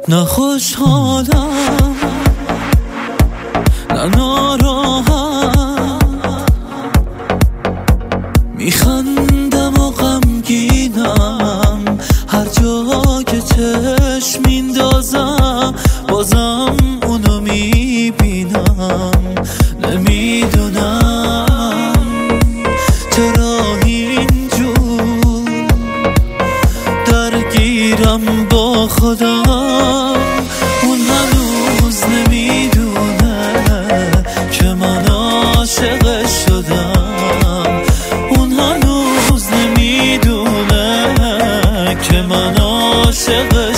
نه خوشحالم نه ناراحت، میخندم و غمگینم، هر جا که چشم میندازم بازم اونو میبینم. نمیدونم چرا اینجور درگیرم با خودم. اون هنوز نمیدونه که من عاشقش شدم. اون هنوز نمیدونه که من عاشقش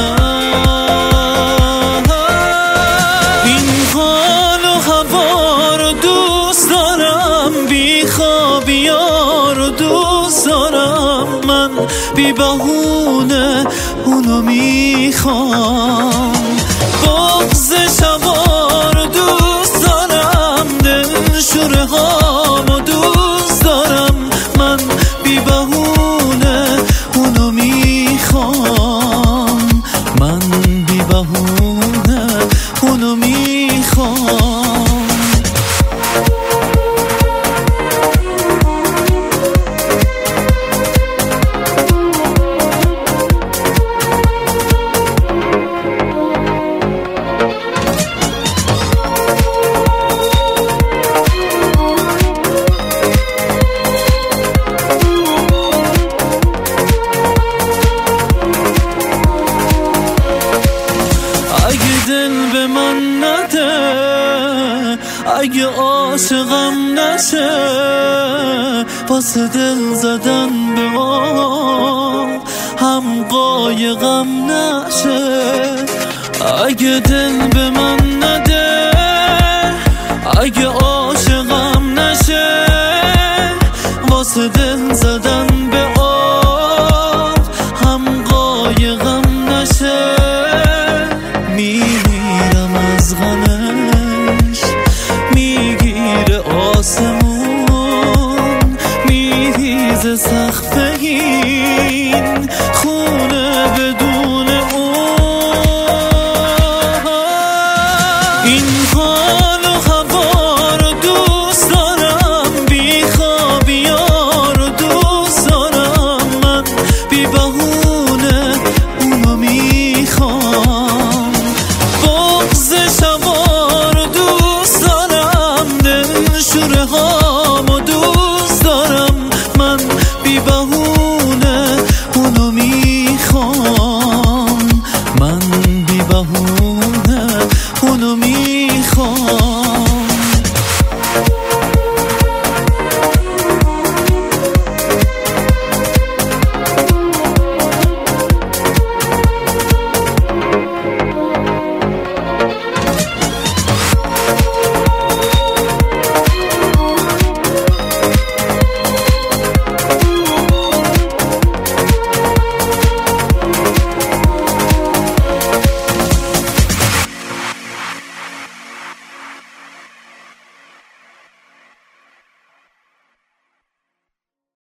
شدم. این حال و هوا رو دوست دارم، بیخوابی‌ها رو دوست دارم، من بی بهونه اونو میخوام. بغض شبا رو دوست دارم، دلشوره هامو دوست دارم، من بی بهونه اونو میخوام. من بی بهونه اونو میخوام. اگه دل به من نده، اگه عاشقم نشه، واسه دل زدن به ما هم قایقم نشه. اگه دل به من نده